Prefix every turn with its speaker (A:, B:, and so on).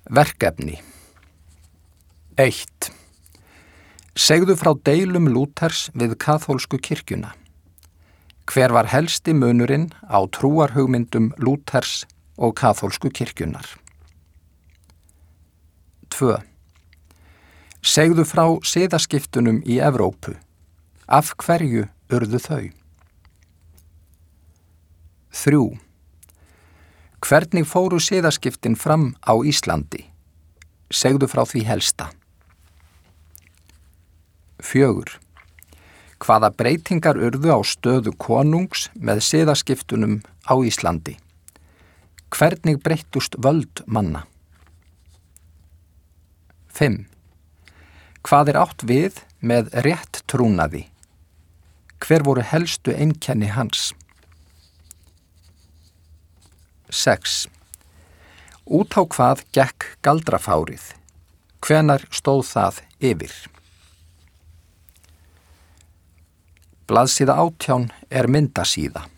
A: Verkefni 1. Segðu frá deilum Lúthers við kaþólsku kirkjuna. Hver var helsti munurinn á trúarhugmyndum Lúthers og kaþólsku kirkjunar? 2. Segðu frá siðaskiptunum í Evrópu. Af hverju urðu þau? 3. Hvernig fóru siðaskiptin fram á Íslandi? Segðu frá því helsta. 4. Hvaða breytingar urðu á stöðu konungs með siðaskiptunum á Íslandi? Hvernig breyttust völd manna? 5. Hvað er átt við með rétt trúnaði? Hver voru helstu einkenni hans? 6. Út á hvað gekk galdrafárið? Hvenær stóð það yfir? Blaðsíða 18 er myndasíða.